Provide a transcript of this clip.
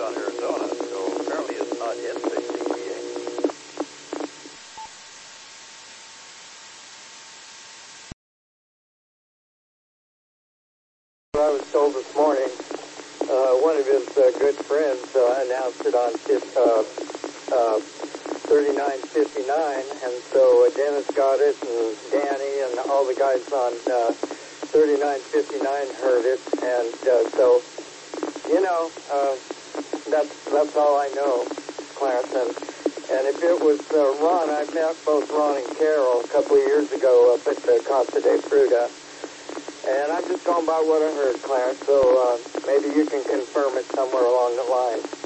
Tucson, Arizona, so apparently it's not in the CPA. I was told this morning, one of his good friends announced it on 3959, and so Dennis got it, and Danny, and all the guys on 3959 heard it, and so, you know, that's all I know, Clarence. And if it was Ron, I met both Ron and Carol a couple of years ago up at the Casa de Fruta. And I'm just going by what I heard, Clarence, so maybe you can confirm it somewhere along the line.